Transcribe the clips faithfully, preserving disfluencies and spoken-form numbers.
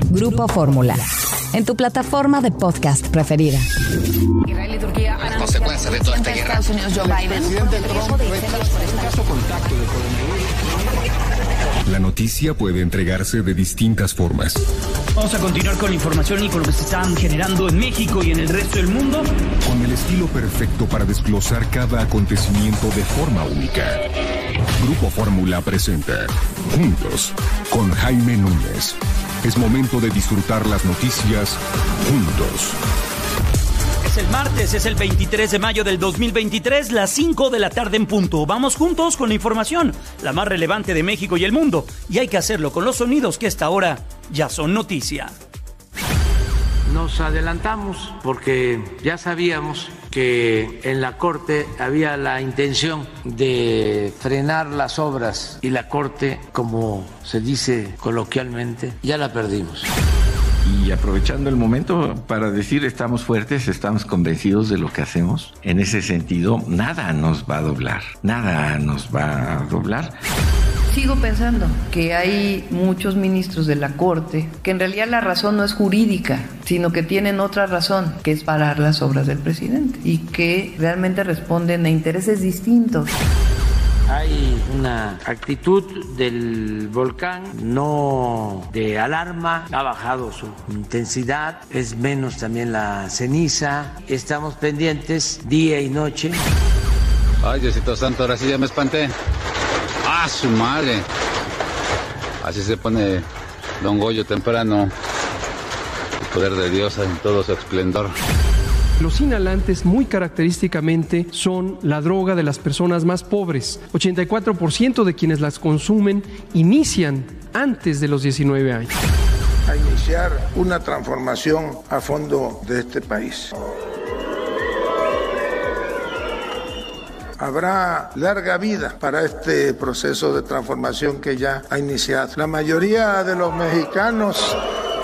Grupo Fórmula, en tu plataforma de podcast preferida. Israel y Turquía han consecuencias de toda esta guerra. Estados Unidos, Joe Biden. El presidente Trump caso contacto de coronavirus. La noticia puede entregarse de distintas formas. Vamos a continuar con la información y con lo que se están generando en México y en el resto del mundo. Con el estilo perfecto para desglosar cada acontecimiento de forma única. Grupo Fórmula presenta Juntos con Jaime Núñez. Es momento de disfrutar las noticias juntos. Es el martes, es el veintitrés de mayo del dos mil veintitrés, las cinco de la tarde en punto. Vamos juntos con la información, la más relevante de México y el mundo. Y hay que hacerlo con los sonidos que hasta ahora ya son noticia. Nos adelantamos porque ya sabíamos que en la Corte había la intención de frenar las obras y la Corte, como se dice coloquialmente, ya la perdimos. Y aprovechando el momento para decir, estamos fuertes, estamos convencidos de lo que hacemos. En ese sentido, nada nos va a doblar, nada nos va a doblar. Sigo pensando que hay muchos ministros de la Corte que en realidad la razón no es jurídica, sino que tienen otra razón, que es parar las obras del presidente y que realmente responden a intereses distintos. Hay una actitud del volcán, no de alarma, ha bajado su intensidad, es menos también la ceniza, estamos pendientes día y noche. Ay, Diosito Santo, ahora sí ya me espanté. ¡Ah, su madre! Así se pone Don Goyo temprano. El poder de Dios en todo su esplendor. Los inhalantes muy característicamente son la droga de las personas más pobres. ochenta y cuatro por ciento de quienes las consumen inician antes de los diecinueve años. A iniciar una transformación a fondo de este país. Habrá larga vida para este proceso de transformación que ya ha iniciado. La mayoría de los mexicanos...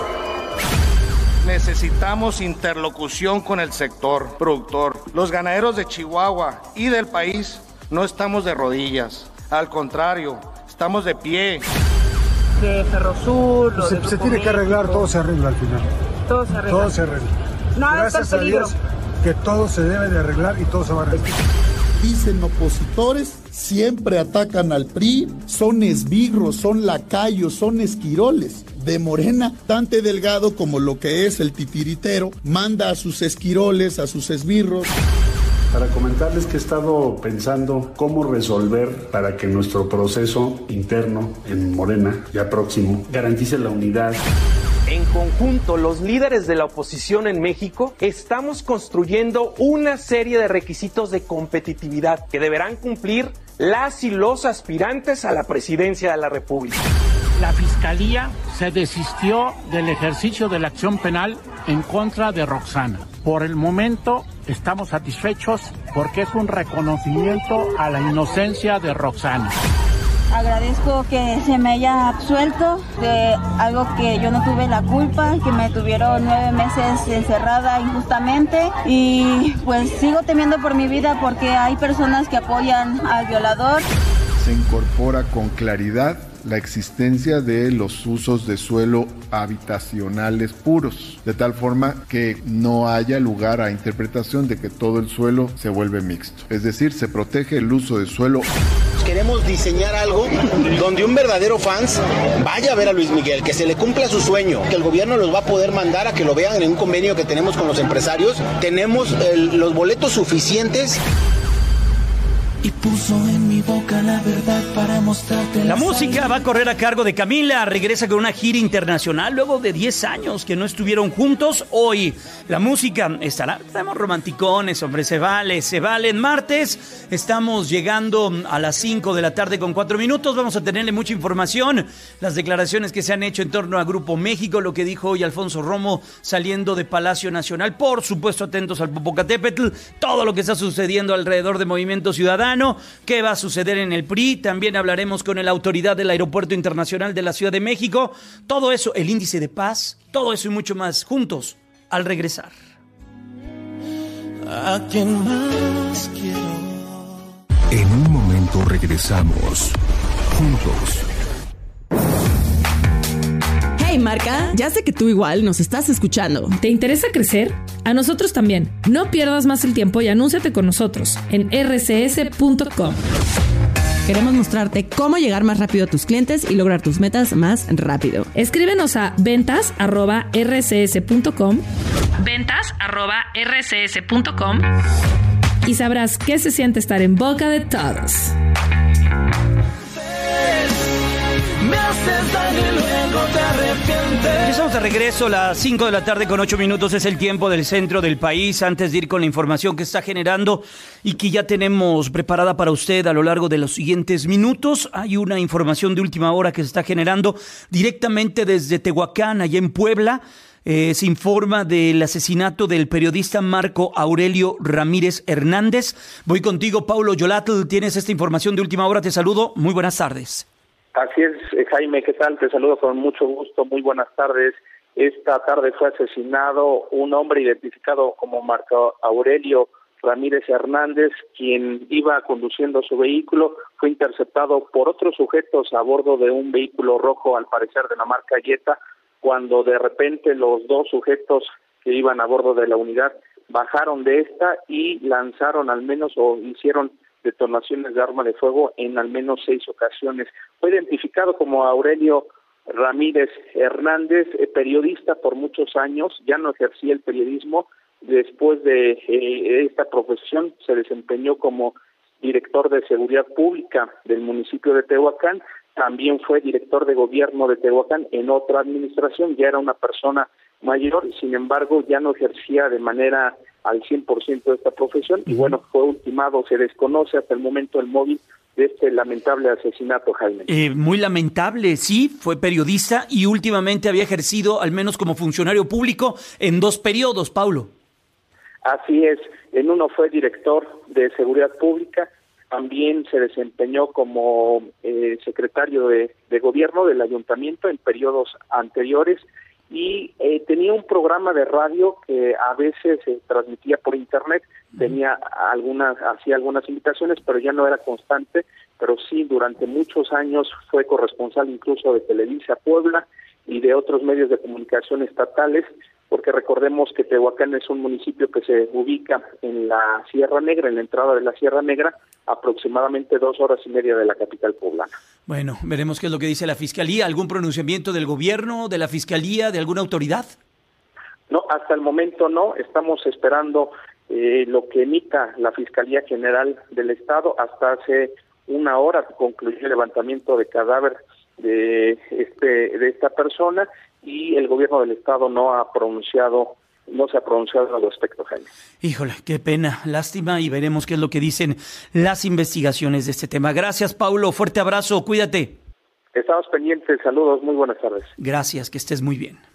Necesitamos interlocución con el sector productor. Los ganaderos de Chihuahua y del país no estamos de rodillas. Al contrario, estamos de pie. De Ferrosur... Se, se tiene que arreglar, todo se arregla al final. Todo se arregla. Todo se arregla. Nada Gracias a Dios que todo se debe de arreglar y todo se va a arreglar. Dicen opositores, siempre atacan al P R I, son esbirros, son lacayos, son esquiroles de Morena. Dante Delgado, como lo que es el titiritero, manda a sus esquiroles, a sus esbirros. Para comentarles que he estado pensando cómo resolver para que nuestro proceso interno en Morena, ya próximo, garantice la unidad. En conjunto, los líderes de la oposición en México estamos construyendo una serie de requisitos de competitividad que deberán cumplir las y los aspirantes a la presidencia de la República. La Fiscalía se desistió del ejercicio de la acción penal en contra de Roxana. Por el momento estamos satisfechos porque es un reconocimiento a la inocencia de Roxana. Agradezco que se me haya absuelto de algo que yo no tuve la culpa, que me tuvieron nueve meses encerrada injustamente y pues sigo temiendo por mi vida porque hay personas que apoyan al violador. Se incorpora con claridad la existencia de los usos de suelo habitacionales puros, de tal forma que no haya lugar a interpretación de que todo el suelo se vuelve mixto. Es decir, se protege el uso de suelo. Queremos diseñar algo donde un verdadero fans vaya a ver a Luis Miguel, que se le cumpla su sueño, que el gobierno los va a poder mandar a que lo vean en un convenio que tenemos con los empresarios. Tenemos el, los boletos suficientes. Y puso en mi boca la verdad para mostrarte. La música va a correr a cargo de Camila. Regresa con una gira internacional luego de diez años que no estuvieron juntos. Hoy la música estará. Estamos romanticones, hombre, se vale, se vale. En martes estamos llegando a las cinco de la tarde con cuatro minutos. Vamos a tenerle mucha información. Las declaraciones que se han hecho en torno a Grupo México, lo que dijo hoy Alfonso Romo saliendo de Palacio Nacional. Por supuesto, atentos al Popocatépetl. Todo lo que está sucediendo alrededor de Movimiento Ciudadano. ¿Qué va a suceder en el P R I? También hablaremos con la autoridad del Aeropuerto Internacional de la Ciudad de México. Todo eso, el índice de paz, todo eso y mucho más juntos al regresar. ¿A quién más quiero? En un momento regresamos juntos. Hey, marca? Ya sé que tú igual nos estás escuchando. ¿Te interesa crecer? A nosotros también. No pierdas más el tiempo y anúnciate con nosotros en erre ce ese punto com. Queremos mostrarte cómo llegar más rápido a tus clientes y lograr tus metas más rápido. Escríbenos a ventas arroba erre ce ese punto com, ventas arroba erre ce ese punto com y sabrás qué se siente estar en boca de todos. Me haces daño y luego te arrepientes. Estamos de regreso a las cinco de la tarde con ocho minutos. Es el tiempo del centro del país. Antes de ir con la información que está generando y que ya tenemos preparada para usted a lo largo de los siguientes minutos, hay una información de última hora que se está generando directamente desde Tehuacán, allá en Puebla. Eh, se informa del asesinato del periodista Marco Aurelio Ramírez Hernández. Voy contigo, Paulo Yolatl. Tienes esta información de última hora. Te saludo. Muy buenas tardes. Así es, Jaime, ¿qué tal? Te saludo con mucho gusto, muy buenas tardes. Esta tarde fue asesinado un hombre identificado como Marco Aurelio Ramírez Hernández, quien iba conduciendo su vehículo, fue interceptado por otros sujetos a bordo de un vehículo rojo, al parecer de la marca Jetta, cuando de repente los dos sujetos que iban a bordo de la unidad bajaron de esta y lanzaron al menos o hicieron detonaciones de arma de fuego en al menos seis ocasiones. Fue identificado como Aurelio Ramírez Hernández, eh, periodista por muchos años, ya no ejercía el periodismo. Después de eh, esta profesión se desempeñó como director de seguridad pública del municipio de Tehuacán, también fue director de gobierno de Tehuacán en otra administración, ya era una persona mayor, sin embargo ya no ejercía de manera al cien por ciento de esta profesión y bueno, fue ultimado, se desconoce hasta el momento el móvil de este lamentable asesinato, Jaime. Eh, muy lamentable, sí, fue periodista y últimamente había ejercido al menos como funcionario público en dos periodos, Paulo. Así es, en uno fue director de seguridad pública, también se desempeñó como eh, secretario de, de gobierno del ayuntamiento en periodos anteriores y eh, tenía un programa de radio que a veces se transmitía por internet, tenía algunas, hacía algunas invitaciones, pero ya no era constante, pero sí durante muchos años fue corresponsal incluso de Televisa Puebla y de otros medios de comunicación estatales, porque recordemos que Tehuacán es un municipio que se ubica en la Sierra Negra, en la entrada de la Sierra Negra, aproximadamente dos horas y media de la capital poblana. Bueno, veremos qué es lo que dice la Fiscalía. ¿Algún pronunciamiento del gobierno, de la Fiscalía, de alguna autoridad? No, hasta el momento no. Estamos esperando eh, lo que emita la Fiscalía General del Estado. Hasta hace una hora concluyó el levantamiento de cadáver de este de esta persona y el gobierno del Estado no ha pronunciado no se ha pronunciado al respecto, Jaime. Híjole, qué pena, lástima, y veremos qué es lo que dicen las investigaciones de este tema. Gracias, Paulo, fuerte abrazo, cuídate. Estamos pendientes, saludos, muy buenas tardes. Gracias, que estés muy bien.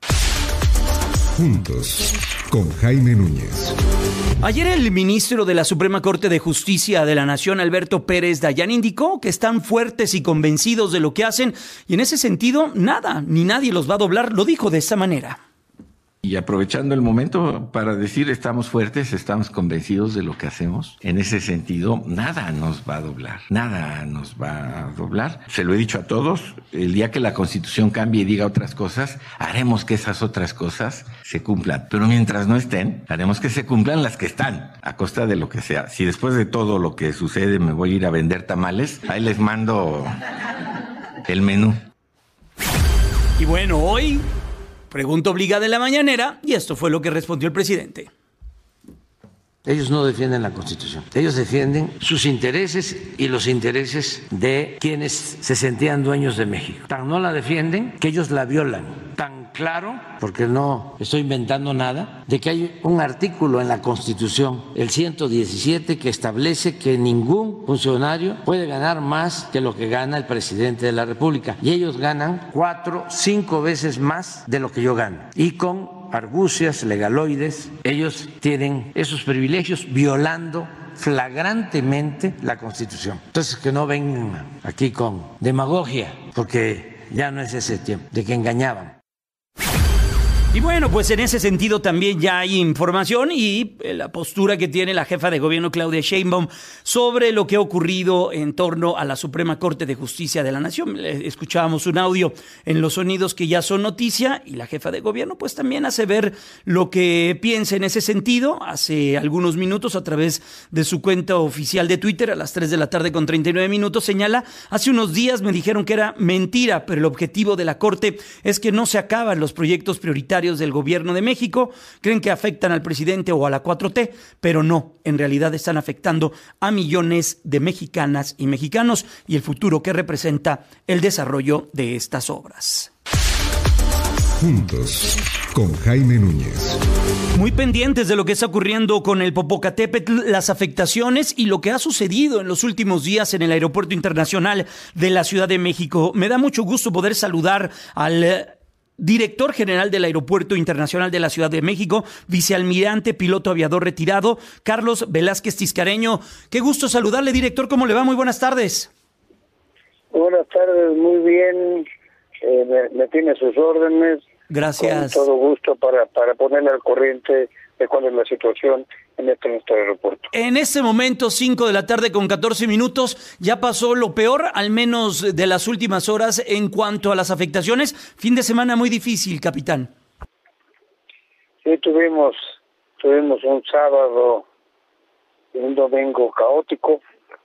Juntos, con Jaime Núñez. Ayer el ministro de la Suprema Corte de Justicia de la Nación, Alberto Pérez Dayán, indicó que están fuertes y convencidos de lo que hacen, y en ese sentido, nada, ni nadie los va a doblar, lo dijo de esta manera. Y aprovechando el momento para decir, estamos fuertes, estamos convencidos de lo que hacemos. En ese sentido, nada nos va a doblar, nada nos va a doblar. Se lo he dicho a todos, el día que la Constitución cambie y diga otras cosas, haremos que esas otras cosas se cumplan. Pero mientras no estén, haremos que se cumplan las que están, a costa de lo que sea. Si después de todo lo que sucede me voy a ir a vender tamales, ahí les mando el menú. Y bueno, hoy... pregunta obligada en la mañanera, y esto fue lo que respondió el presidente. Ellos no defienden la Constitución, ellos defienden sus intereses y los intereses de quienes se sentían dueños de México. Tan no la defienden que ellos la violan. Tan claro, porque no estoy inventando nada, de que hay un artículo en la Constitución, el ciento diecisiete, que establece que ningún funcionario puede ganar más que lo que gana el presidente de la República. Y ellos ganan cuatro, cinco veces más de lo que yo gano. Y con argucias, legaloides, ellos tienen esos privilegios violando flagrantemente la Constitución. Entonces, que no vengan aquí con demagogia, porque ya no es ese tiempo de que engañaban. Y bueno, pues en ese sentido también ya hay información y la postura que tiene la jefa de gobierno Claudia Sheinbaum sobre lo que ha ocurrido en torno a la Suprema Corte de Justicia de la Nación. Escuchábamos un audio en los sonidos que ya son noticia y la jefa de gobierno pues también hace ver lo que piensa en ese sentido. Hace algunos minutos a través de su cuenta oficial de Twitter a las tres de la tarde con treinta y nueve minutos señala: hace unos días me dijeron que era mentira, pero el objetivo de la Corte es que no se acaban los proyectos prioritarios del gobierno de México. Creen que afectan al presidente o a la cuatro T, pero no, en realidad están afectando a millones de mexicanas y mexicanos y el futuro que representa el desarrollo de estas obras. Juntos, con Jaime Núñez. Muy pendientes de lo que está ocurriendo con el Popocatépetl, las afectaciones y lo que ha sucedido en los últimos días en el Aeropuerto Internacional de la Ciudad de México. Me da mucho gusto poder saludar al director general del Aeropuerto Internacional de la Ciudad de México, vicealmirante, piloto aviador retirado, Carlos Velázquez Tiscareño. Qué gusto saludarle, director. ¿Cómo le va? Muy buenas tardes. Buenas tardes, muy bien. Eh, me, me tiene sus órdenes. Gracias. Con todo gusto para, para ponerle al corriente de cuál es la situación en este nuestro aeropuerto. En este momento, cinco de la tarde con catorce minutos, ya pasó lo peor, al menos de las últimas horas, en cuanto a las afectaciones. Fin de semana muy difícil, capitán. Sí, tuvimos, tuvimos un sábado y un domingo caótico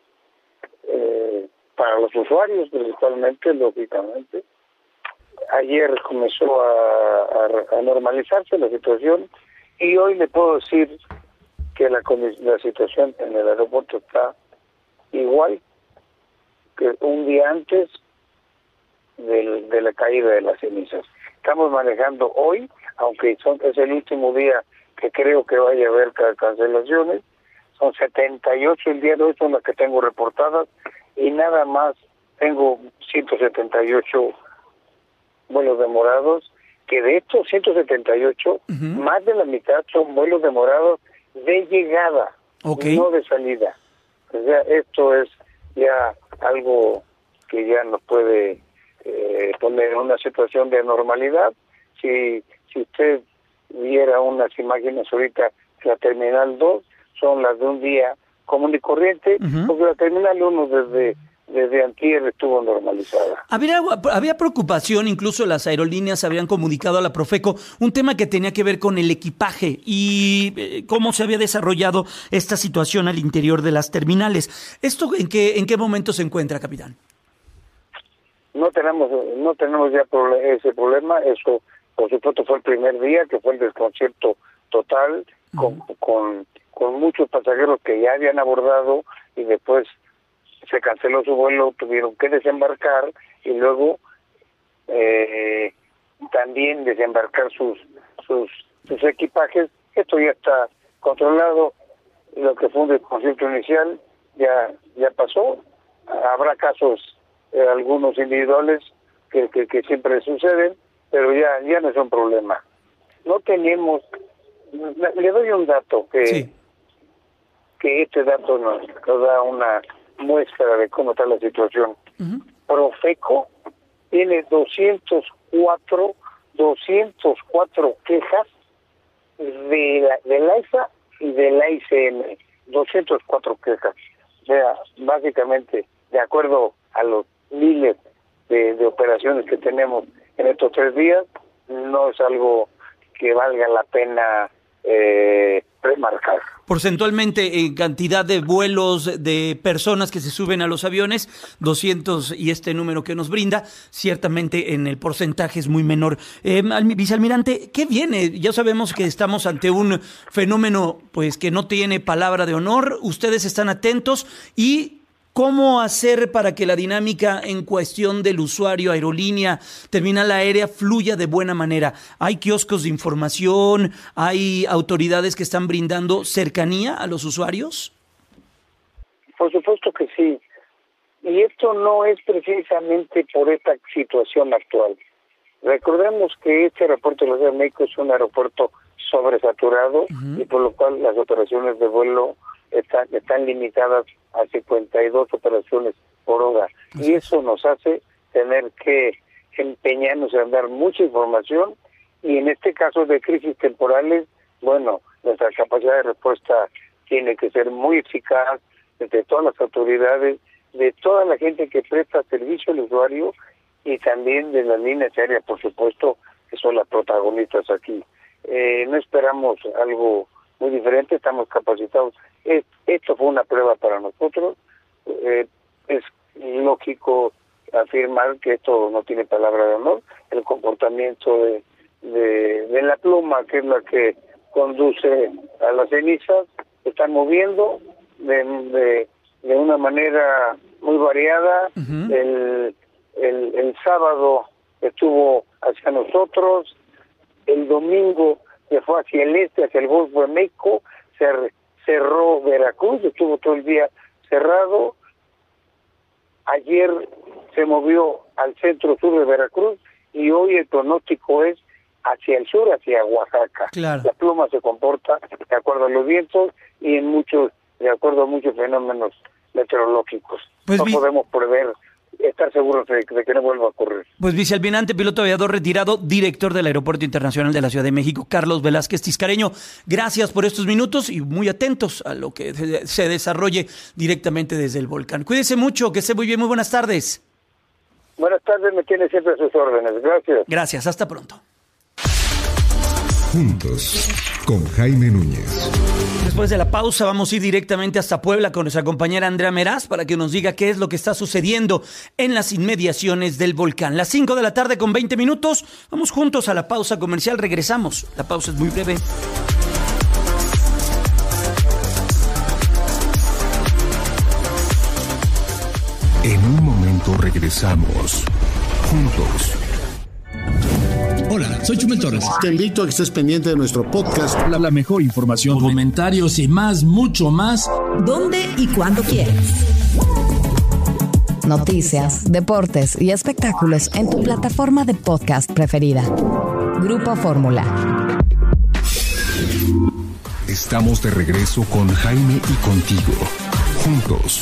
eh, para los usuarios, principalmente, lógicamente. Ayer comenzó a, a, a normalizarse la situación y hoy le puedo decir que la, la situación en el aeropuerto está igual que un día antes del, de la caída de las cenizas. Estamos manejando hoy, aunque son, es el último día que creo que vaya a haber cancelaciones, son setenta y ocho el día de hoy, son las que tengo reportadas, y nada más tengo ciento setenta y ocho vuelos demorados, que de estos ciento setenta y ocho, uh-huh. más de la mitad son vuelos demorados de llegada, okay. no de salida. O sea, esto es ya algo que ya nos puede eh, poner en una situación de normalidad. Si si usted viera unas imágenes ahorita, la Terminal dos son las de un día común y corriente, uh-huh. porque la Terminal uno desde desde antier estuvo normalizada. Había, había preocupación, incluso las aerolíneas habían comunicado a la Profeco un tema que tenía que ver con el equipaje y eh, cómo se había desarrollado esta situación al interior de las terminales. ¿Esto en qué en qué momento se encuentra, capitán? No tenemos no tenemos ya ese problema. Eso, por supuesto, fue el primer día, que fue el desconcierto total, uh-huh. con, con, con muchos pasajeros que ya habían abordado y después se canceló su vuelo, tuvieron que desembarcar y luego eh, también desembarcar sus, sus sus equipajes. Esto ya está controlado. Lo que fue un desconcierto inicial ya ya pasó. Habrá casos, eh, algunos individuales que, que, que siempre suceden, pero ya ya no es un problema. No tenemos, le doy un dato que sí. que este dato nos, nos da una muestra de cómo está la situación. Uh-huh. Profeco tiene doscientos cuatro quejas de la, del AIFA y del A I C M. doscientas cuatro quejas. O sea, básicamente, de acuerdo a los miles de, de operaciones que tenemos en estos tres días, no es algo que valga la pena eh, remarcar. Porcentualmente, en cantidad de vuelos, de personas que se suben a los aviones, doscientos y este número que nos brinda, ciertamente en el porcentaje es muy menor. Eh, vicealmirante, ¿qué viene? Ya sabemos que estamos ante un fenómeno pues que no tiene palabra de honor. Ustedes están atentos y ¿cómo hacer para que la dinámica en cuestión del usuario aerolínea terminal aérea fluya de buena manera? ¿Hay kioscos de información? ¿Hay autoridades que están brindando cercanía a los usuarios? Por supuesto que sí. Y esto no es precisamente por esta situación actual. Recordemos que este aeropuerto de la Ciudad de México es un aeropuerto sobresaturado, uh-huh. y por lo cual las operaciones de vuelo están, están limitadas a cincuenta y dos operaciones por hora. Y eso nos hace tener que empeñarnos en dar mucha información Y en este caso de crisis temporales, bueno, nuestra capacidad de respuesta tiene que ser muy eficaz de todas las autoridades, de toda la gente que presta servicio al usuario y también de las líneas aéreas, por supuesto, que son las protagonistas aquí. Eh, no esperamos algo muy diferente, estamos capacitados. Es, esto fue una prueba para nosotros. Eh, es lógico afirmar que esto no tiene palabra de honor. El comportamiento de, de, de la pluma, que es la que conduce a las cenizas, se están moviendo de, de, de una manera muy variada. Uh-huh. el, el, el sábado estuvo hacia nosotros, el domingo se fue hacia el este, hacia el Golfo de México, se cerró Veracruz, estuvo todo el día cerrado. Ayer se movió al centro-sur de Veracruz y hoy el pronóstico es hacia el sur, hacia Oaxaca. Claro. La pluma se comporta de acuerdo a los vientos y en muchos, de acuerdo a muchos fenómenos meteorológicos. Pues no vi... podemos prever, estar seguros de, de que no vuelva a ocurrir. Pues vicealmirante, piloto aviador retirado, director del Aeropuerto Internacional de la Ciudad de México, Carlos Velázquez Tiscareño, gracias por estos minutos y muy atentos a lo que se desarrolle directamente desde el volcán. Cuídese mucho, que esté muy bien, muy buenas tardes. Buenas tardes, me tiene siempre a sus órdenes, gracias. Gracias, hasta pronto. Juntos, con Jaime Núñez. Después de la pausa vamos a ir directamente hasta Puebla con nuestra compañera Andrea Meraz para que nos diga qué es lo que está sucediendo en las inmediaciones del volcán. Las cinco de la tarde con veinte minutos. Vamos juntos a la pausa comercial. Regresamos. La pausa es muy breve. En un momento regresamos. Juntos. Hola, soy Chumel Torres. Te invito a que estés pendiente de nuestro podcast. La, la mejor información, comentarios y más, mucho más. ¿Dónde y cuándo quieres? Noticias, deportes y espectáculos en tu plataforma de podcast preferida. Grupo Fórmula. Estamos de regreso con Jaime y contigo. Juntos.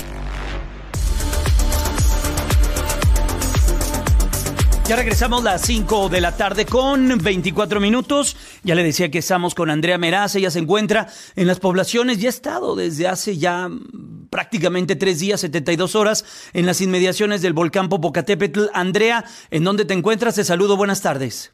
Ya regresamos las cinco de la tarde con veinticuatro minutos. Ya le decía que estamos con Andrea Meraz. Ella se encuentra en las poblaciones. Ya ha estado desde hace ya prácticamente tres días, setenta y dos horas, en las inmediaciones del volcán Popocatépetl. Andrea, ¿en dónde te encuentras? Te saludo. Buenas tardes.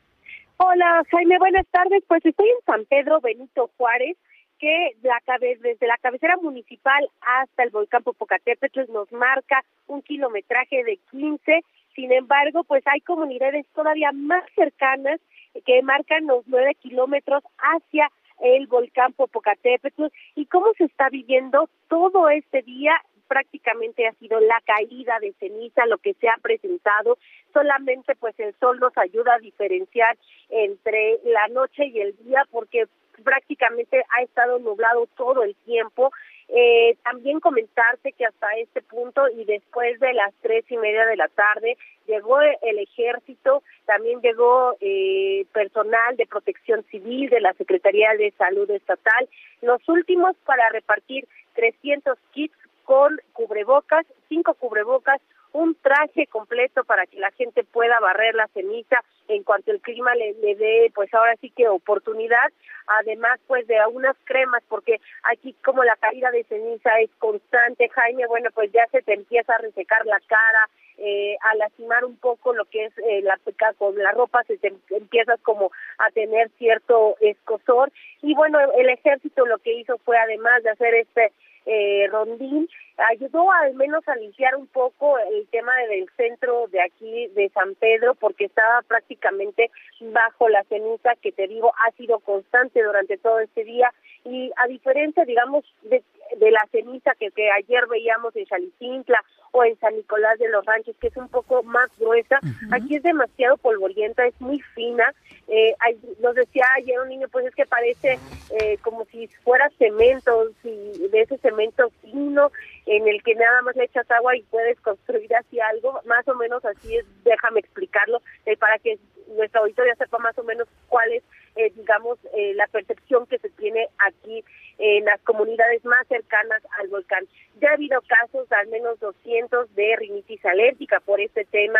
Hola, Jaime. Buenas tardes. Pues estoy en San Pedro Benito Juárez, que la cabe- desde la cabecera municipal hasta el volcán Popocatépetl nos marca un kilometraje de quince. Sin embargo, pues hay comunidades todavía más cercanas que marcan los nueve kilómetros hacia el volcán Popocatépetl. ¿Y cómo se está viviendo todo este día? Prácticamente ha sido la caída de ceniza lo que se ha presentado. Solamente pues el sol nos ayuda a diferenciar entre la noche y el día, porque prácticamente ha estado nublado todo el tiempo. Eh, también comentarte que hasta este punto y después de las tres y media de la tarde llegó el ejército, también llegó eh, personal de protección civil de la Secretaría de Salud Estatal, los últimos para repartir trescientos kits con cubrebocas, cinco cubrebocas, un traje completo para que la gente pueda barrer la ceniza en cuanto el clima le, le dé, pues ahora sí que oportunidad, además pues de unas cremas, porque aquí como la caída de ceniza es constante, Jaime, bueno, pues ya se te empieza a resecar la cara, eh, a lastimar un poco lo que es eh, la con la ropa, se te empiezas como a tener cierto escozor, y bueno, el ejército lo que hizo fue, además de hacer este eh, rondín, ayudó al menos a limpiar un poco el tema del centro de aquí de San Pedro, porque estaba prácticamente bajo la ceniza que te digo ha sido constante durante todo este día, y a diferencia digamos de, de la ceniza que, que ayer veíamos en Xalitintla o en San Nicolás de los Ranchos, que es un poco más gruesa, uh-huh. Aquí es demasiado polvorienta, es muy fina. Eh, hay, nos decía ayer un niño, pues es que parece eh, como si fuera cemento, si de ese cemento fino en el que nada más le echas agua y puedes construir así algo, más o menos así es, déjame explicarlo, eh, para que nuestra auditoría sepa más o menos cuál es, eh, digamos, eh, la percepción que se tiene aquí en las comunidades más cercanas al volcán. Ya ha habido casos, al menos doscientos, de rinitis alérgica por este tema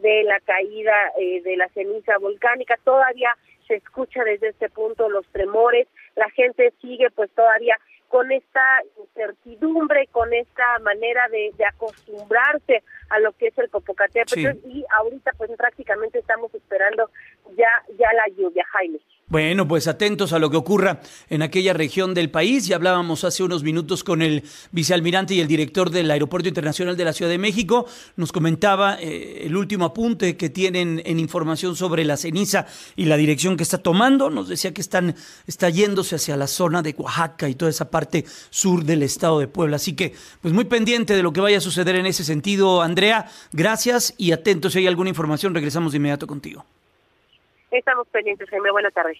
de la caída eh, de la ceniza volcánica. Todavía se escucha desde este punto los tremores, la gente sigue pues todavía con esta incertidumbre, con esta manera de, de acostumbrarse a lo que es el Popocatépetl, sí. Y ahorita pues prácticamente estamos esperando ya ya la lluvia, Jaime. Bueno, pues atentos a lo que ocurra en aquella región del país. Ya hablábamos hace unos minutos con el vicealmirante y el director del Aeropuerto Internacional de la Ciudad de México. Nos comentaba eh, el último apunte que tienen en información sobre la ceniza y la dirección que está tomando. Nos decía que están está yéndose hacia la zona de Oaxaca y toda esa parte sur del estado de Puebla. Así que, pues muy pendiente de lo que vaya a suceder en ese sentido, Andrea. Gracias y atentos. Si hay alguna información, regresamos de inmediato contigo. Estamos pendientes, Jaime. Buenas tardes.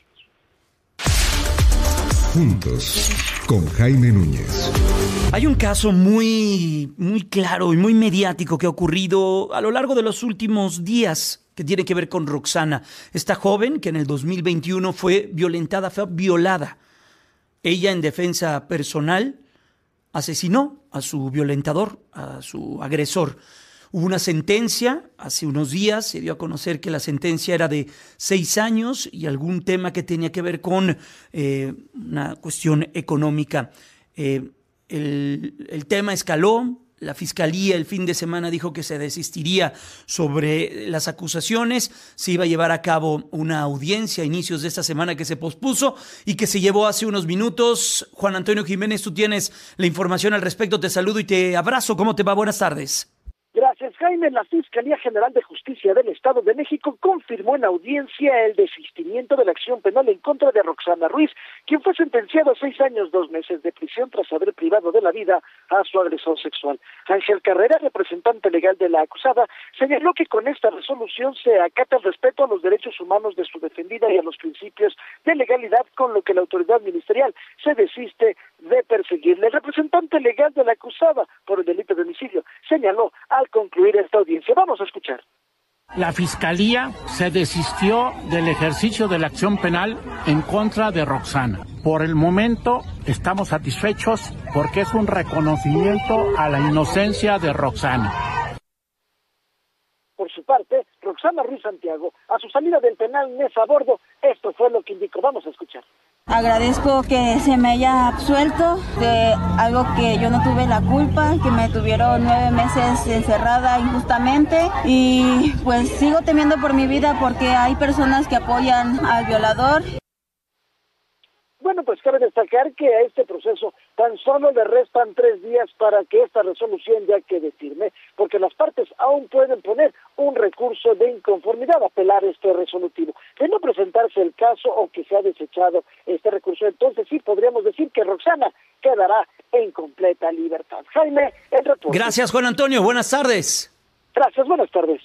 Juntos, con Jaime Núñez. Hay un caso muy, muy claro y muy mediático que ha ocurrido a lo largo de los últimos días, que tiene que ver con Roxana, esta joven que en el dos mil veintiuno fue violentada, fue violada. Ella, en defensa personal, asesinó a su violentador, a su agresor. Hubo una sentencia, hace unos días se dio a conocer que la sentencia era de seis años y algún tema que tenía que ver con eh, una cuestión económica. Eh, el, el tema escaló, la fiscalía el fin de semana dijo que se desistiría sobre las acusaciones, se iba a llevar a cabo una audiencia a inicios de esta semana que se pospuso y que se llevó hace unos minutos. Juan Antonio Jiménez, tú tienes la información al respecto, te saludo y te abrazo. ¿Cómo te va? Buenas tardes. Gracias, Jaime. La Fiscalía General de Justicia del Estado de México confirmó en audiencia el desistimiento de la acción penal en contra de Roxana Ruiz, quien fue sentenciado a seis años, dos meses de prisión tras haber privado de la vida a su agresor sexual. Ángel Carrera, representante legal de la acusada, señaló que con esta resolución se acata el respeto a los derechos humanos de su defendida y a los principios de legalidad, con lo que la autoridad ministerial se desiste de perseguirle. El representante legal de la acusada por el delito de homicidio señaló al concluir esta audiencia. Vamos a escuchar. La Fiscalía se desistió del ejercicio de la acción penal en contra de Roxana. Por el momento estamos satisfechos porque es un reconocimiento a la inocencia de Roxana. Por su parte, Roxana Ruiz Santiago, a su salida del penal Mesa a bordo, esto fue lo que indicó. Vamos a escuchar. Agradezco que se me haya absuelto de algo que yo no tuve la culpa, que me tuvieron nueve meses encerrada injustamente y pues sigo temiendo por mi vida porque hay personas que apoyan al violador. Bueno, pues cabe destacar que a este proceso tan solo le restan tres días para que esta resolución ya quede firme, porque las partes aún pueden poner un recurso de inconformidad, apelar este resolutivo. De no presentarse el caso o que se ha desechado este recurso, entonces sí podríamos decir que Roxana quedará en completa libertad. Jaime, el reporte. Gracias, Juan Antonio. Buenas tardes. Gracias, buenas tardes.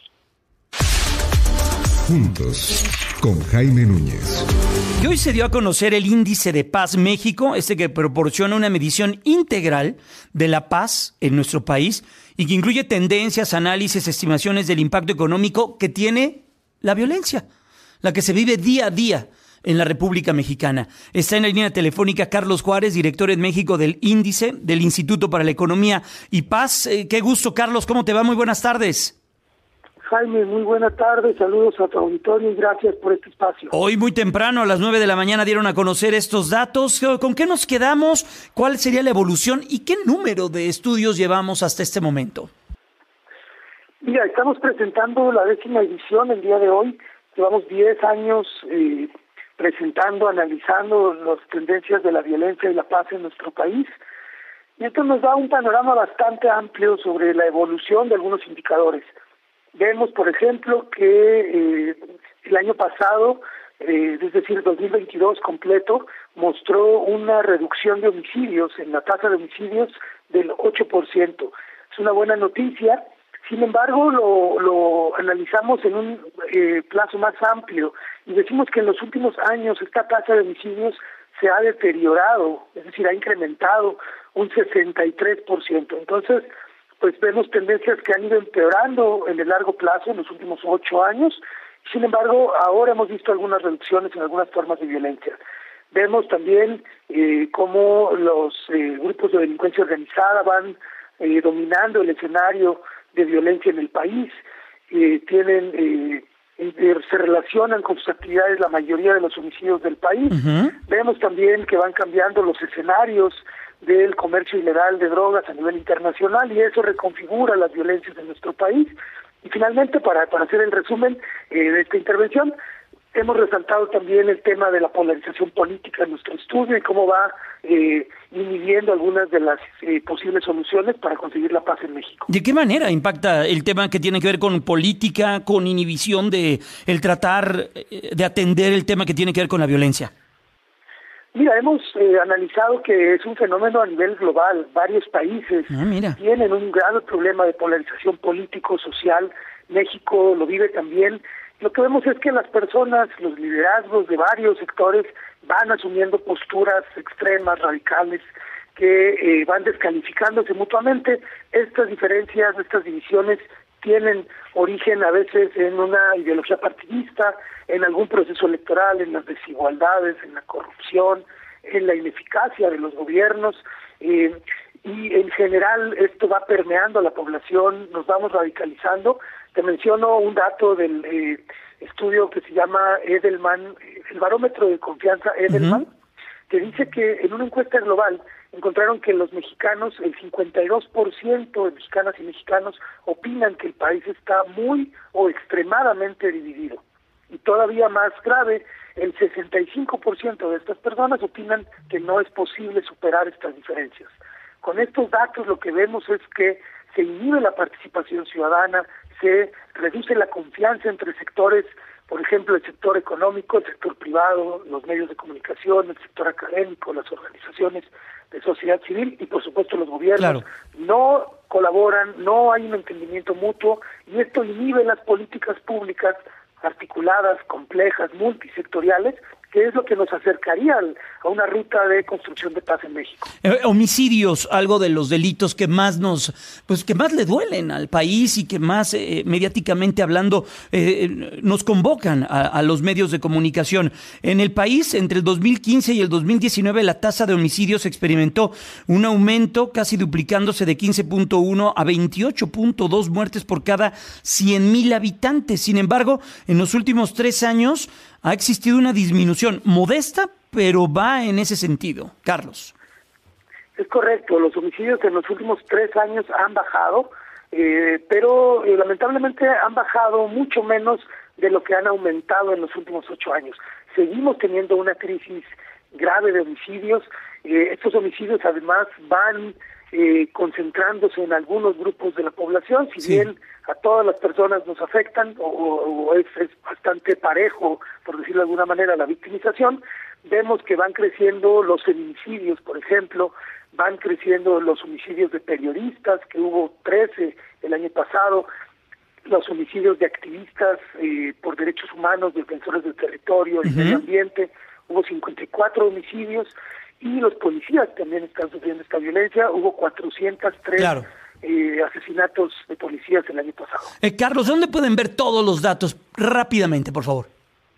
Juntos, con Jaime Núñez. Y hoy se dio a conocer el Índice de Paz México, este que proporciona una medición integral de la paz en nuestro país y que incluye tendencias, análisis, estimaciones del impacto económico que tiene la violencia, la que se vive día a día en la República Mexicana. Está en la línea telefónica Carlos Juárez, director en México del Índice, del Instituto para la Economía y Paz. Eh, qué gusto, Carlos, ¿cómo te va? Muy buenas tardes. Jaime, muy buena tarde, saludos a tu auditorio y gracias por este espacio. Hoy muy temprano, a las nueve de la mañana, dieron a conocer estos datos. ¿Con qué nos quedamos? ¿Cuál sería la evolución y qué número de estudios llevamos hasta este momento? Mira, estamos presentando la décima edición el día de hoy. Llevamos diez años eh, presentando, analizando las tendencias de la violencia y la paz en nuestro país. Y esto nos da un panorama bastante amplio sobre la evolución de algunos indicadores. Vemos, por ejemplo, que eh, el año pasado, eh, es decir, dos mil veintidós completo, mostró una reducción de homicidios, en la tasa de homicidios del ocho por ciento. Es una buena noticia. Sin embargo, lo, lo analizamos en un eh, plazo más amplio y decimos que en los últimos años esta tasa de homicidios se ha deteriorado, es decir, ha incrementado un sesenta y tres por ciento. Entonces, pues vemos tendencias que han ido empeorando en el largo plazo en los últimos ocho años. Sin embargo, ahora hemos visto algunas reducciones en algunas formas de violencia. Vemos también eh, cómo los eh, grupos de delincuencia organizada van eh, dominando el escenario de violencia en el país. eh, tienen eh, eh, se relacionan con sus actividades la mayoría de los homicidios del país. Uh-huh. Vemos también que van cambiando los escenarios del comercio ilegal de drogas a nivel internacional y eso reconfigura las violencias en nuestro país. Y finalmente, para, para hacer el resumen eh, de esta intervención, hemos resaltado también el tema de la polarización política en nuestro estudio y cómo va eh, inhibiendo algunas de las eh, posibles soluciones para conseguir la paz en México. ¿De qué manera impacta el tema que tiene que ver con política, con inhibición de el tratar de atender el tema que tiene que ver con la violencia? Mira, hemos eh, analizado que es un fenómeno a nivel global. Varios países ah, mira. tienen un grave problema de polarización político-social. México lo vive también. Lo que vemos es que las personas, los liderazgos de varios sectores van asumiendo posturas extremas, radicales, que eh, van descalificándose mutuamente. Estas diferencias, estas divisiones tienen origen a veces en una ideología partidista, en algún proceso electoral, en las desigualdades, en la corrupción, en la ineficacia de los gobiernos, eh, y en general esto va permeando a la población, nos vamos radicalizando. Te menciono un dato del eh, estudio que se llama Edelman, el barómetro de confianza Edelman, uh-huh. que dice que en una encuesta global encontraron que los mexicanos, el cincuenta y dos por ciento de mexicanas y mexicanos opinan que el país está muy o extremadamente dividido. Y todavía más grave, el sesenta y cinco por ciento de estas personas opinan que no es posible superar estas diferencias. Con estos datos lo que vemos es que se inhibe la participación ciudadana, se reduce la confianza entre sectores, por ejemplo, el sector económico, el sector privado, los medios de comunicación, el sector académico, las organizaciones de sociedad civil y, por supuesto, los gobiernos. Claro. No colaboran, no hay un entendimiento mutuo y esto inhibe las políticas públicas articuladas, complejas, multisectoriales, que es lo que nos acercaría a una ruta de construcción de paz en México. Eh, homicidios, algo de los delitos que más nos, pues que más le duelen al país y que más eh, mediáticamente hablando eh, nos convocan a, a los medios de comunicación. En el país, entre el dos mil quince y el dos mil diecinueve, la tasa de homicidios experimentó un aumento casi duplicándose de quince punto uno a veintiocho punto dos muertes por cada cien mil habitantes. Sin embargo, en los últimos tres años ha existido una disminución modesta, pero va en ese sentido. Carlos. Es correcto, los homicidios en los últimos tres años han bajado, eh, pero eh, lamentablemente han bajado mucho menos de lo que han aumentado en los últimos ocho años. Seguimos teniendo una crisis grave de homicidios. Eh, estos homicidios además van eh, concentrándose en algunos grupos de la población, si sí. bien a todas las personas nos afectan, o, o, o es, es bastante parejo, por decirlo de alguna manera, la victimización. Vemos que van creciendo los feminicidios, por ejemplo, van creciendo los homicidios de periodistas, que hubo trece el año pasado, los homicidios de activistas eh, por derechos humanos, defensores del territorio, uh-huh. el medio ambiente, hubo cincuenta y cuatro homicidios, y los policías también están sufriendo esta violencia, hubo cuatrocientos tres claro. eh, asesinatos de policías el año pasado. Eh, Carlos, ¿dónde pueden ver todos los datos? Rápidamente, por favor.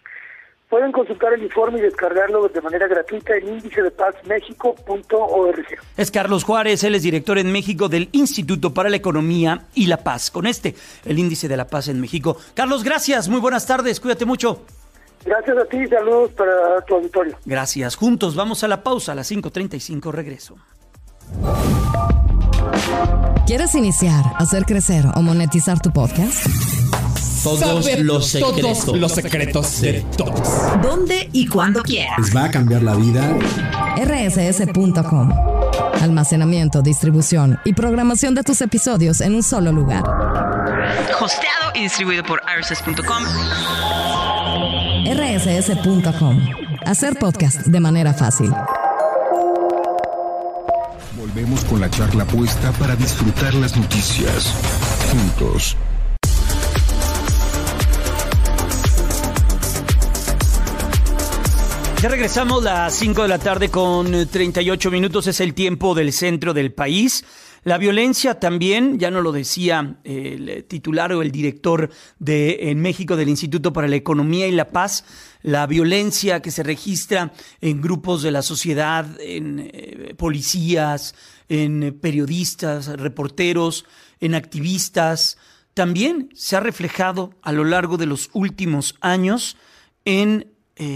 Pueden consultar el informe y descargarlo de manera gratuita en índice de paz méxico punto org. Es Carlos Juárez, él es director en México del Instituto para la Economía y la Paz. Con este, el índice de la paz en México. Carlos, gracias, muy buenas tardes, cuídate mucho. Gracias a ti, saludos para tu auditorio. Gracias, juntos vamos a la pausa, a las cinco treinta y cinco regreso. ¿Quieres iniciar, hacer crecer o monetizar tu podcast? Todos Saber los secretos. Todos los secretos de todos. ¿Dónde y cuándo quieras? Les va a cambiar la vida. R S S punto com. Almacenamiento, distribución y programación de tus episodios en un solo lugar. Hosteado y distribuido por R S S punto com. R S S punto com. Hacer podcast de manera fácil. Volvemos con la charla puesta para disfrutar las noticias juntos. Ya regresamos, las cinco de la tarde con treinta y ocho minutos, es el tiempo del centro del país. La violencia también, ya nos lo decía el titular o el director de en México del Instituto para la Economía y la Paz, la violencia que se registra en grupos de la sociedad, en eh, policías, en periodistas, reporteros, en activistas, también se ha reflejado a lo largo de los últimos años en,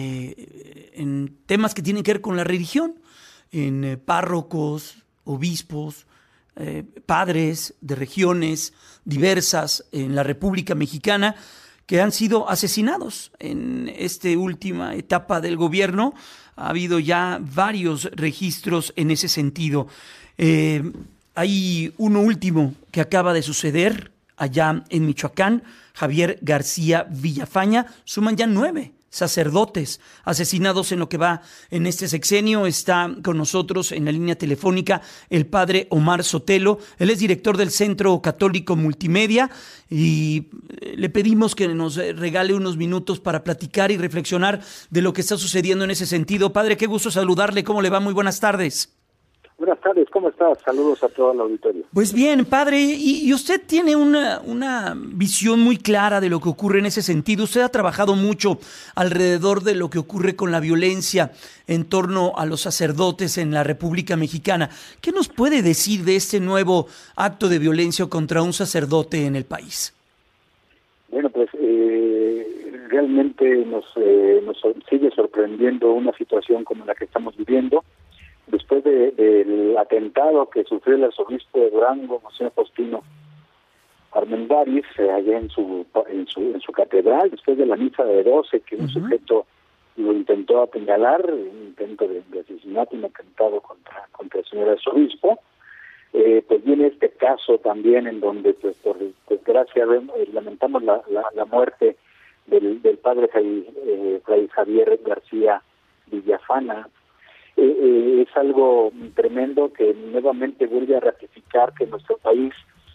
eh, en temas que tienen que ver con la religión, en eh, párrocos, obispos, eh, padres de regiones diversas en la República Mexicana que han sido asesinados en esta última etapa del gobierno. Ha habido ya varios registros en ese sentido. Eh, hay uno último que acaba de suceder allá en Michoacán. Javier García Villafaña. Suman ya nueve sacerdotes asesinados en lo que va en este sexenio. Está con nosotros en la línea telefónica el padre Omar Sotelo. Él es director del Centro Católico Multimedia y le pedimos que nos regale unos minutos para platicar y reflexionar de lo que está sucediendo en ese sentido. Padre, qué gusto saludarle. ¿Cómo le va? Muy buenas tardes. Buenas tardes, ¿cómo estás? Saludos a todo el auditorio. Pues bien, padre, y, y usted tiene una, una visión muy clara de lo que ocurre en ese sentido. Usted ha trabajado mucho alrededor de lo que ocurre con la violencia en torno a los sacerdotes en la República Mexicana. ¿Qué nos puede decir de este nuevo acto de violencia contra un sacerdote en el país? Bueno, pues eh, realmente nos, eh, nos sigue sorprendiendo una situación como la que estamos viviendo. Después de, del atentado que sufrió el arzobispo de Durango, Monseñor Faustino Armendáriz, eh, allá en su, en su en su catedral, después de la misa de doce, que uh-huh. un sujeto lo intentó apuñalar, un intento de, de asesinato, un atentado contra, contra el señor arzobispo, eh, pues viene este caso también en donde, pues por desgracia, lamentamos la, la, la muerte del, del padre Fray, eh, Fray Javier García Villafana. Eh, eh, es algo tremendo que nuevamente vuelve a ratificar que nuestro país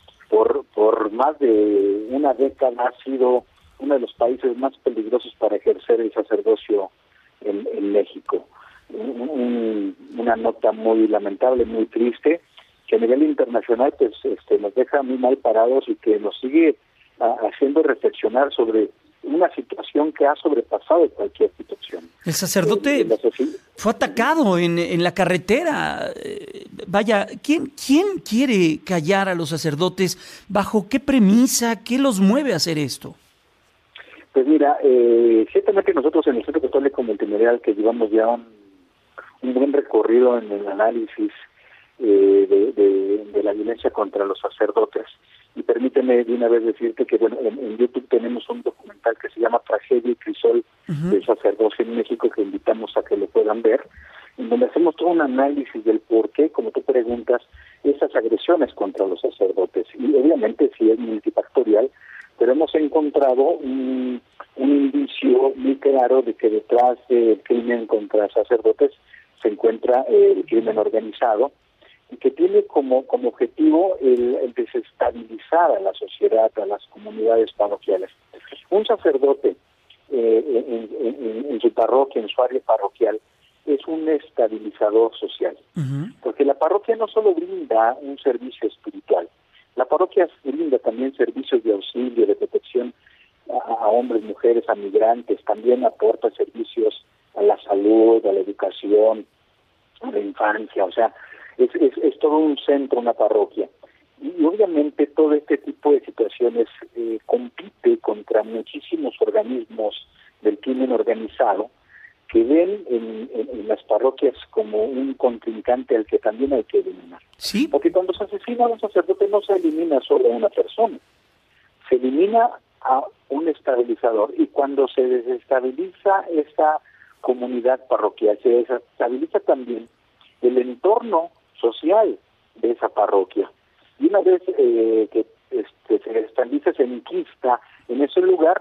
por por más de una década ha sido uno de los países más peligrosos para ejercer el sacerdocio en, en México. Un, un, una nota muy lamentable, muy triste, que a nivel internacional pues este nos deja muy mal parados y que nos sigue a, haciendo reflexionar sobre una situación que ha sobrepasado cualquier situación. El sacerdote eh, fue atacado en, en la carretera. Eh, vaya, ¿quién, ¿quién quiere callar a los sacerdotes? ¿Bajo qué premisa? ¿Qué los mueve a hacer esto? Pues mira, eh, ciertamente nosotros en el Centro Católico Multimedial, que llevamos ya un, un buen recorrido en el análisis eh, de, de, de la violencia contra los sacerdotes, y permíteme de una vez decirte que bueno, en, en YouTube tenemos un documental que se llama Tragedia y Crisol uh-huh. del sacerdocio en México, que invitamos a que lo puedan ver, en donde hacemos todo un análisis del por qué, como tú preguntas, esas agresiones contra los sacerdotes. Y obviamente sí es multifactorial, pero hemos encontrado un, un indicio muy claro de que detrás del crimen contra sacerdotes se encuentra eh, el crimen organizado, y que tiene como como objetivo el, el desestabilizar a la sociedad, a las comunidades parroquiales. Un sacerdote eh, en, en, en su parroquia, en su área parroquial, es un estabilizador social, uh-huh. porque la parroquia no solo brinda un servicio espiritual, la parroquia brinda también servicios de auxilio, de protección a, a hombres, mujeres, a migrantes, también aporta servicios a la salud, a la educación, a la infancia, o sea, Es, es, es todo un centro, una parroquia. Y obviamente todo este tipo de situaciones eh, compite contra muchísimos organismos del crimen organizado que ven en, en, en las parroquias como un contrincante al que también hay que eliminar. ¿Sí? Porque cuando se asesina a un sacerdote no se elimina solo a una persona, se elimina a un estabilizador. Y cuando se desestabiliza esta comunidad parroquial, se desestabiliza también el entorno social de esa parroquia. Y una vez eh, que este, se estabiliza, se enquista en ese lugar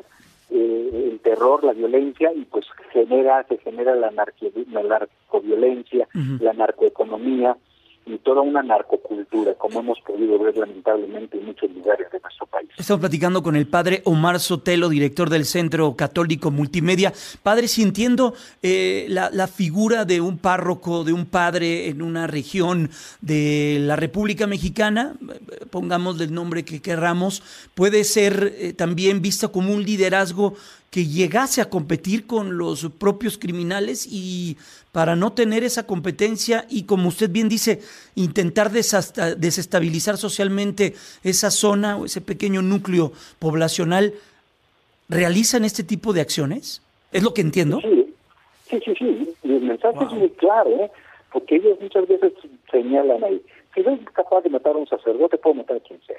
eh, el terror, la violencia, y pues genera, se genera la, narco, la narcoviolencia, uh-huh. la narcoeconomía y toda una narcocultura, como hemos podido ver lamentablemente en muchos lugares de nuestro país. Estamos platicando con el padre Omar Sotelo, director del Centro Católico Multimedia. Padre, si entiendo eh, la, la figura de un párroco, de un padre en una región de la República Mexicana, pongamos el nombre que querramos, puede ser eh, también vista como un liderazgo que llegase a competir con los propios criminales y para no tener esa competencia y, como usted bien dice, intentar desasta- desestabilizar socialmente esa zona o ese pequeño núcleo poblacional, ¿realizan este tipo de acciones? ¿Es lo que entiendo? Sí, sí, sí, sí. Y el mensaje wow. es muy claro, ¿eh? Porque ellos muchas veces señalan ahí, si soy capaz de matar a un sacerdote, puedo matar a quien sea.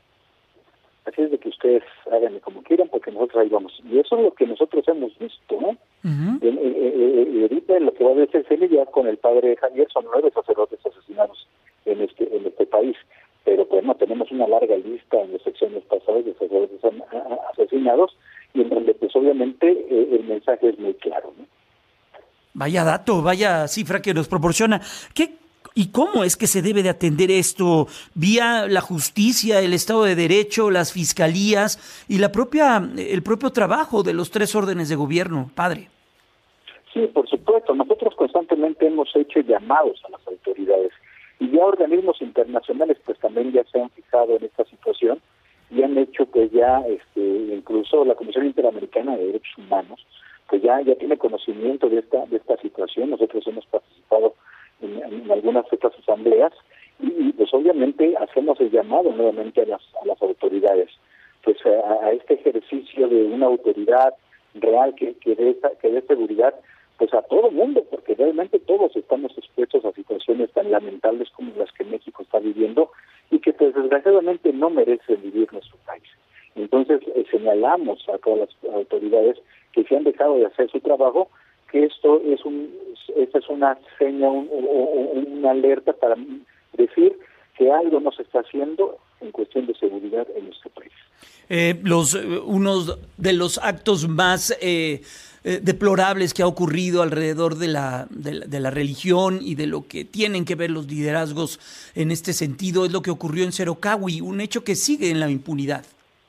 Así es de que ustedes háganme como quieran, porque nosotros ahí vamos. Y eso es lo que nosotros hemos visto, ¿no? Uh-huh. Y, y, y, y ahorita lo que va a decirse ya con el padre Javier son nueve sacerdotes asesinados en este en este país. Pero bueno, tenemos una larga lista en las secciones pasadas de sacerdotes asesinados, y en donde pues obviamente eh, el mensaje es muy claro, ¿no? Vaya dato, vaya cifra que nos proporciona. ¿Qué y cómo es que se debe de atender esto? ¿Vía la justicia, el Estado de Derecho, las fiscalías y la propia el propio trabajo de los tres órdenes de gobierno, padre? Sí, por supuesto. Nosotros constantemente hemos hecho llamados a las autoridades, y ya organismos internacionales pues también ya se han fijado en esta situación y han hecho pues ya este incluso la Comisión Interamericana de Derechos Humanos pues ya ya tiene conocimiento de esta de esta situación. Nosotros hemos participado en, en algunas de estas asambleas y, y pues obviamente hacemos el llamado nuevamente a las a las autoridades pues a, a este ejercicio de una autoridad real que que dé que dé seguridad pues a todo mundo, porque realmente todos estamos expuestos a situaciones tan lamentables como las que México está viviendo y que pues desgraciadamente no merecen vivir nuestro país. Entonces eh, señalamos a todas las autoridades que se han dejado de hacer su trabajo, que esto es un esta es una seña, un, un, una alerta para decir que algo no se está haciendo en cuestión de seguridad en nuestro país. Eh, los unos de los actos más eh, eh, deplorables que ha ocurrido alrededor de la, de la de la religión y de lo que tienen que ver los liderazgos en este sentido es lo que ocurrió en Cerocahui, un hecho que sigue en la impunidad.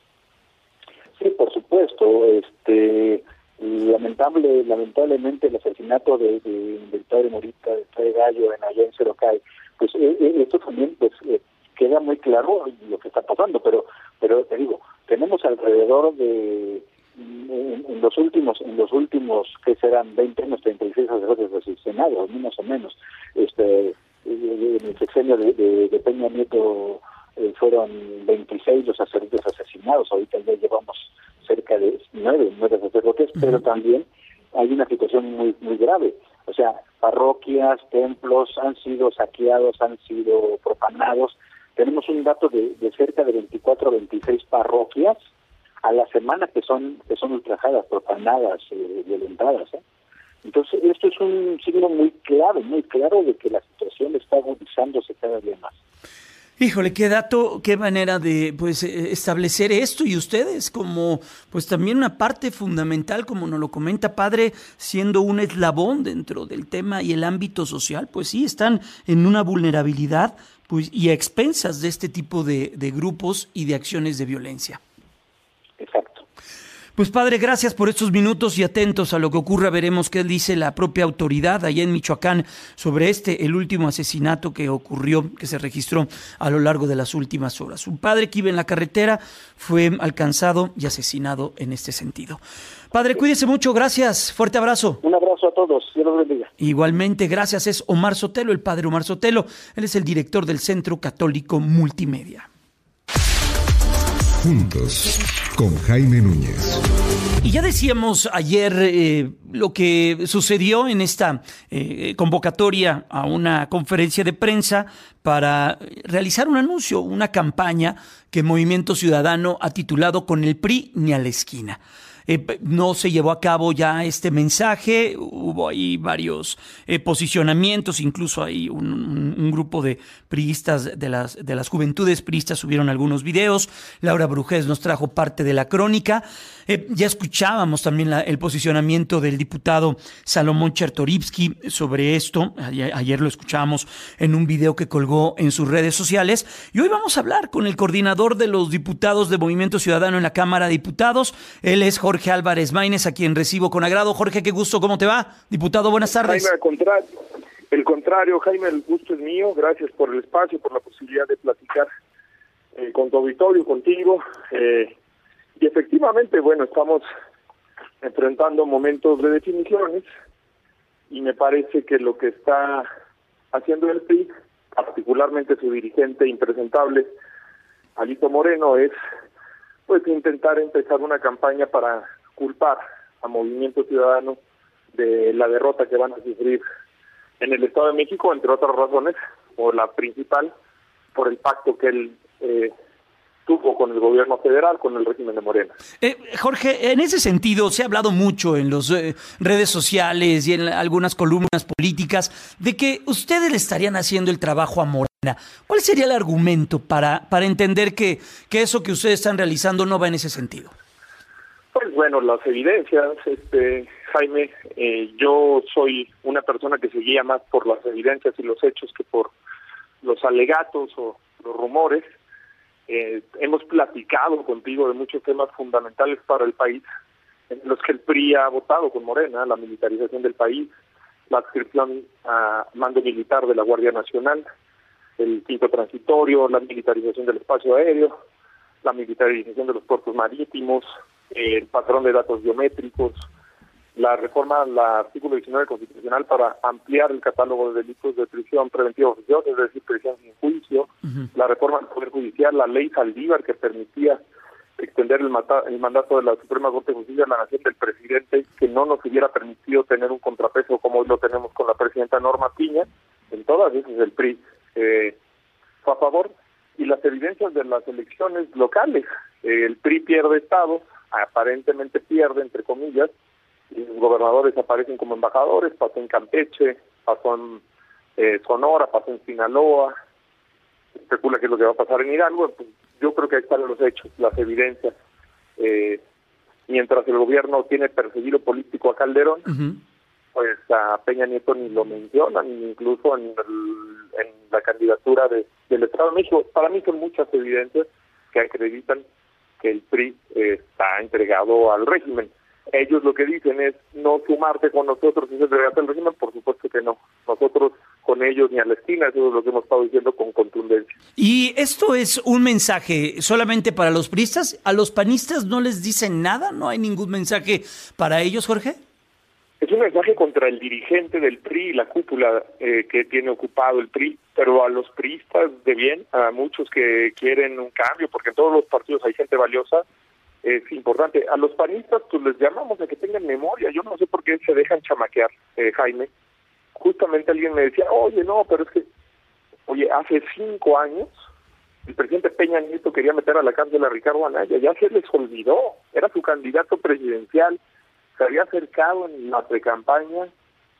Sí, por supuesto. Este lamentable lamentablemente el asesinato de, de, del padre Morita, del padre Gallo en allá en Cerocay, pues eh, esto también pues eh, queda muy claro lo que está pasando, pero pero te digo, tenemos alrededor de en, en los últimos en los últimos que serán veinte años, treinta y seis sacerdotes asesinados, más o menos. Este en el sexenio de, de, de Peña Nieto eh, fueron veintiséis los sacerdotes asesinados. Ahorita ya llevamos cerca de nueve, nueve sacerdotes, uh-huh. Pero también hay una situación muy muy grave. O sea, parroquias, templos han sido saqueados, han sido profanados. Tenemos un dato de, de cerca de veinticuatro a veintiséis parroquias a la semana que son que son ultrajadas, profanadas, eh, violentadas. ¿eh? Entonces, esto es un signo muy claro, muy claro de que la situación está agudizándose cada día más. Híjole, qué dato, qué manera de pues establecer esto, y ustedes como pues también una parte fundamental, como nos lo comenta padre, siendo un eslabón dentro del tema y el ámbito social, pues sí, están en una vulnerabilidad pues y a expensas de este tipo de, de grupos y de acciones de violencia. Exacto. Pues padre, gracias por estos minutos y atentos a lo que ocurra. Veremos qué dice la propia autoridad allá en Michoacán sobre este, el último asesinato que ocurrió, que se registró a lo largo de las últimas horas. Un padre que iba en la carretera fue alcanzado y asesinado en este sentido. Padre, cuídese mucho, gracias, fuerte abrazo. Un abrazo a todos, Dios los bendiga. Igualmente, gracias, es Omar Sotelo, el padre Omar Sotelo, él es el director del Centro Católico Multimedia. Juntos, con Jaime Núñez. Y ya decíamos ayer eh, lo que sucedió en esta eh, convocatoria a una conferencia de prensa para realizar un anuncio, una campaña que Movimiento Ciudadano ha titulado Con el P R I ni a la esquina. Eh, no se llevó a cabo ya este mensaje, hubo ahí varios eh, posicionamientos, incluso hay un, un, un grupo de priistas, de las, de las juventudes priistas subieron algunos videos, Laura Brujés nos trajo parte de la crónica, eh, ya escuchábamos también la, el posicionamiento del diputado Salomón Chertorivsky sobre esto, ayer, ayer lo escuchábamos en un video que colgó en sus redes sociales, y hoy vamos a hablar con el coordinador de los diputados de Movimiento Ciudadano en la Cámara de Diputados, él es Jorge Jorge Álvarez Maínez, a quien recibo con agrado. Jorge, qué gusto, ¿cómo te va? Diputado, buenas tardes. Jaime, al contrario, el contrario, Jaime, el gusto es mío. Gracias por el espacio, por la posibilidad de platicar eh, con tu auditorio, contigo. Eh, y efectivamente, bueno, estamos enfrentando momentos de definiciones, y me parece que lo que está haciendo el P R I, particularmente su dirigente impresentable, Alito Moreno, es pues intentar empezar una campaña para culpar a Movimiento Ciudadano de la derrota que van a sufrir en el Estado de México, entre otras razones, o la principal, por el pacto que él eh, tuvo con el gobierno federal, con el régimen de Morena. Eh, Jorge, en ese sentido se ha hablado mucho en las eh, redes sociales y en algunas columnas políticas de que ustedes le estarían haciendo el trabajo a Morena. ¿Cuál sería el argumento para, para entender que, que eso que ustedes están realizando no va en ese sentido? Pues bueno, las evidencias, este Jaime, eh, yo soy una persona que se guía más por las evidencias y los hechos que por los alegatos o los rumores. Eh, hemos platicado contigo de muchos temas fundamentales para el país, en los que el P R I ha votado con Morena: la militarización del país, la adscripción a mando militar de la Guardia Nacional, el quinto transitorio, la militarización del espacio aéreo, la militarización de los puertos marítimos, el patrón de datos biométricos, la reforma al artículo diecinueve constitucional para ampliar el catálogo de delitos de prisión preventiva oficiosa, es decir, prisión sin juicio, uh-huh. la reforma al Poder Judicial, la ley Saldívar, que permitía extender el, mata- el mandato de la Suprema Corte de Justicia de la Nación del presidente, que no nos hubiera permitido tener un contrapeso como hoy lo tenemos con la presidenta Norma Piña. En todas esas el P R I eh, fue a favor. Y las evidencias de las elecciones locales, eh, el P R I pierde estado, aparentemente pierde, entre comillas, y los gobernadores aparecen como embajadores. Pasó en Campeche, pasó en eh, Sonora, pasó en Sinaloa, se especula que es lo que va a pasar en Hidalgo. Pues yo creo que ahí están los hechos, las evidencias. Eh, mientras el gobierno tiene perseguido político a Calderón, uh-huh. pues a Peña Nieto ni lo mencionan, incluso en, el, en la candidatura de, del Estado de México. Para mí son muchas evidencias que acreditan que el P R I eh, está entregado al régimen. Ellos lo que dicen es no sumarte con nosotros y entregarte al régimen. Por supuesto que no. Nosotros con ellos ni a la esquina, eso es lo que hemos estado diciendo con contundencia. ¿Y esto es un mensaje solamente para los priistas? ¿A los panistas no les dicen nada? ¿No hay ningún mensaje para ellos, Jorge? Es un mensaje contra el dirigente del P R I y la cúpula eh, que tiene ocupado el P R I, pero a los priistas de bien, a muchos que quieren un cambio, porque en todos los partidos hay gente valiosa, es importante. A los panistas pues les llamamos a que tengan memoria. Yo no sé por qué se dejan chamaquear, eh, Jaime. Justamente alguien me decía, oye, no, pero es que, oye, hace cinco años el presidente Peña Nieto quería meter a la cárcel a Ricardo Anaya, ya se les olvidó, era su candidato presidencial, se había acercado en la precampaña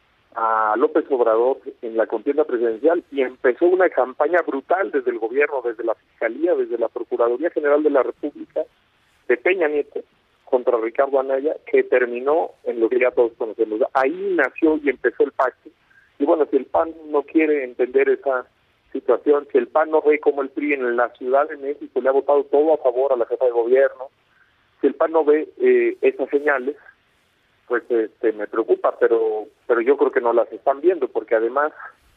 a López Obrador en la contienda presidencial y empezó una campaña brutal desde el gobierno, desde la Fiscalía, desde la Procuraduría General de la República, de Peña Nieto contra Ricardo Anaya, que terminó en lo que ya todos conocemos. Ahí nació y empezó el pacto. Y bueno, si el P A N no quiere entender esa situación, si el P A N no ve como el P R I en la Ciudad de México le ha votado todo a favor a la jefa de gobierno, si el P A N no ve eh, esas señales, pues este, me preocupa, pero pero yo creo que no las están viendo, porque además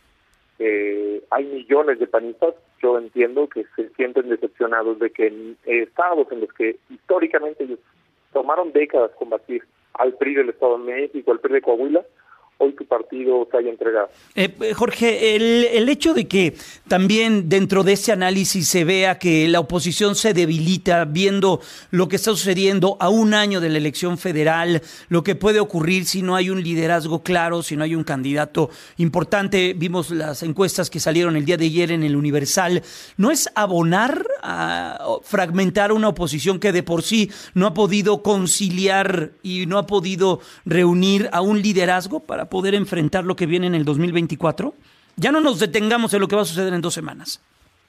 eh, hay millones de panistas, yo entiendo que se sienten decepcionados de que en estados en los que históricamente ellos tomaron décadas combatir al P R I del Estado de México, al P R I de Coahuila, hoy tu partido se haya entregado. Eh, Jorge, el, el hecho de que también dentro de ese análisis se vea que la oposición se debilita viendo lo que está sucediendo a un año de la elección federal, lo que puede ocurrir si no hay un liderazgo claro, si no hay un candidato importante. Vimos las encuestas que salieron el día de ayer en el Universal. ¿No es abonar a fragmentar una oposición que de por sí no ha podido conciliar y no ha podido reunir a un liderazgo para poder enfrentar lo que viene en el dos mil veinticuatro? Ya no nos detengamos en lo que va a suceder en dos semanas.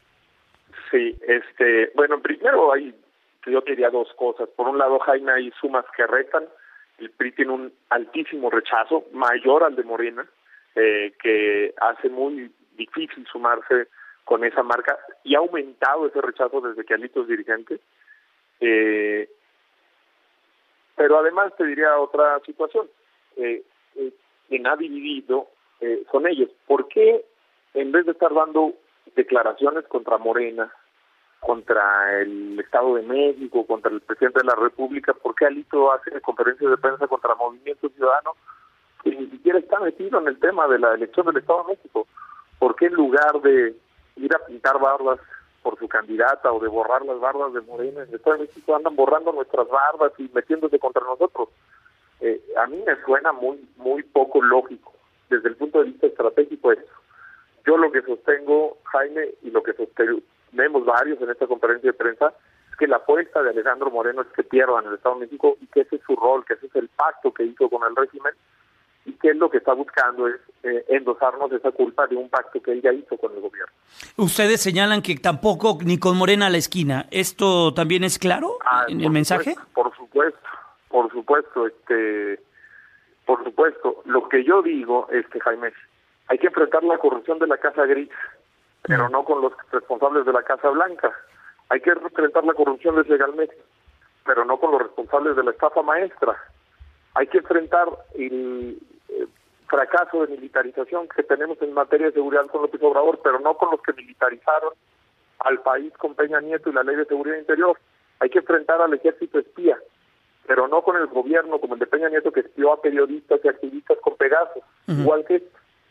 Sí, este, bueno, primero hay, yo diría dos cosas. Por un lado, Jaime, hay sumas que restan. El P R I tiene un altísimo rechazo, mayor al de Morena, eh, que hace muy difícil sumarse con esa marca, y ha aumentado ese rechazo desde que Alito es dirigente. Eh, pero además te diría otra situación. Eh, eh, quien ha dividido eh, son ellos. ¿Por qué en vez de estar dando declaraciones contra Morena, contra el Estado de México, contra el presidente de la República, ¿por qué Alito hace conferencias de prensa contra Movimiento Ciudadano que ni siquiera está metido en el tema de la elección del Estado de México? ¿Por qué en lugar de ir a pintar barbas por su candidata o de borrar las barbas de Morena en el Estado de México andan borrando nuestras barbas y metiéndose contra nosotros? Eh, a mí me suena muy muy poco lógico desde el punto de vista estratégico esto. Yo lo que sostengo, Jaime, y lo que sostenemos varios en esta conferencia de prensa, es que la apuesta de Alejandro Moreno es que pierdan el Estado de México y que ese es su rol, que ese es el pacto que hizo con el régimen y que él lo que está buscando es eh, endosarnos esa culpa de un pacto que él ya hizo con el gobierno. Ustedes señalan que tampoco ni con Morena a la esquina. ¿Esto también es claro ah, en el mensaje? Supuesto, por supuesto, por supuesto, este, por supuesto. Lo que yo digo es que, Jaime, hay que enfrentar la corrupción de la Casa Gris, pero no con los responsables de la Casa Blanca. Hay que enfrentar la corrupción de Segalmex, pero no con los responsables de la estafa maestra. Hay que enfrentar el eh, fracaso de militarización que tenemos en materia de seguridad con López Obrador, pero no con los que militarizaron al país con Peña Nieto y la Ley de Seguridad Interior. Hay que enfrentar al ejército espía, pero no con el gobierno como el de Peña Nieto que espió a periodistas y activistas con Pegasus. Uh-huh. Igual que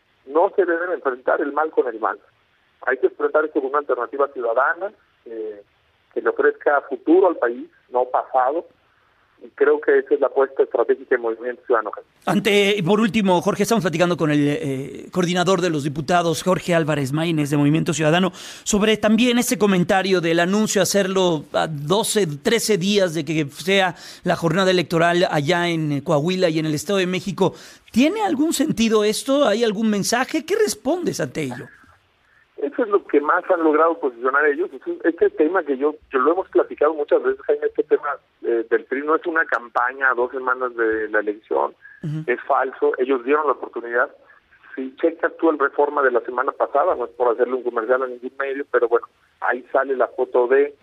no se deben enfrentar el mal con el mal. Hay que enfrentar esto con una alternativa ciudadana eh, que le ofrezca futuro al país, no pasado. Y creo que esa es la apuesta estratégica del Movimiento Ciudadano. Ante, por último, Jorge, estamos platicando con el eh, coordinador de los diputados, Jorge Álvarez Maínez, de Movimiento Ciudadano, sobre también ese comentario del anuncio de hacerlo a doce, trece días de que sea la jornada electoral allá en Coahuila y en el Estado de México. ¿Tiene algún sentido esto? ¿Hay algún mensaje? ¿Qué respondes ante ello? Eso es lo que más han logrado posicionar ellos. Este tema que yo, yo lo hemos platicado muchas veces, Jaime, este tema eh, del P R I no es una campaña a dos semanas de la elección, uh-huh. Es falso, ellos dieron la oportunidad. Si checas tú el Reforma de la semana pasada, no es por hacerle un comercial a ningún medio, pero bueno, ahí sale la foto de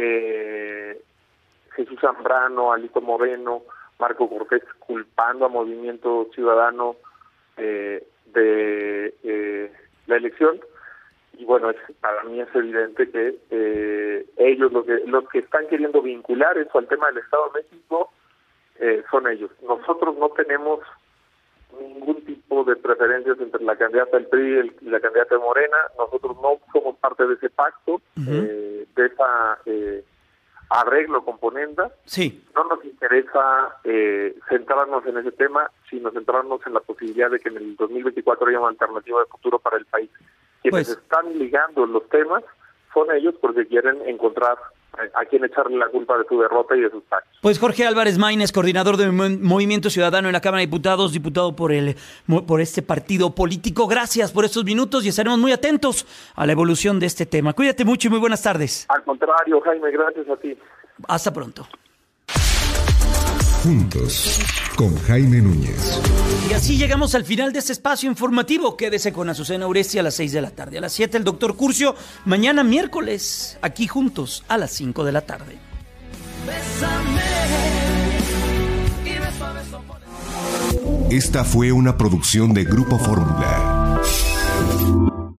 eh, Jesús Zambrano, Alito Moreno, Marco Cortés culpando a Movimiento Ciudadano eh, de eh, la elección. Y bueno, es, para mí es evidente que eh, ellos, lo que, los que están queriendo vincular eso al tema del Estado de México, eh, son ellos. Nosotros no tenemos ningún tipo de preferencias entre la candidata del P R I y la candidata de Morena. Nosotros no somos parte de ese pacto, uh-huh. eh, de esa eh, arreglo con Ponenda. Sí. No nos interesa eh, centrarnos en ese tema, sino centrarnos en la posibilidad de que en el dos mil veinticuatro haya una alternativa de futuro para el país. Quienes pues, están ligando los temas son ellos porque quieren encontrar a quien echarle la culpa de su derrota y de sus pactos. Pues Jorge Álvarez Maínez, coordinador de Movimiento Ciudadano en la Cámara de Diputados, diputado por el por este partido político. Gracias por estos minutos y estaremos muy atentos a la evolución de este tema. Cuídate mucho y muy buenas tardes. Al contrario, Jaime, gracias a ti. Hasta pronto. Juntos, con Jaime Núñez. Y así llegamos al final de este espacio informativo. Quédese con Azucena Uresti a las seis de la tarde. A las siete el doctor Curcio. Mañana miércoles, aquí juntos a las cinco de la tarde. Esta fue una producción de Grupo Fórmula.